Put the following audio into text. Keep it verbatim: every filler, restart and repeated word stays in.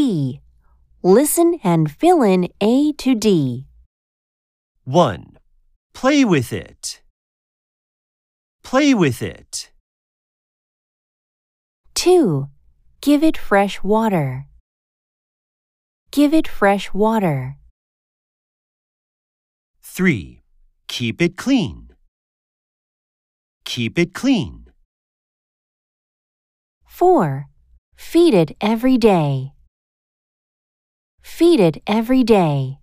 D. Listen and fill in A to D. one. Play with it. Play with it. two. Give it fresh water. Give it fresh water. three. Keep it clean. Keep it clean. four. Feed it every day. Feed it every day.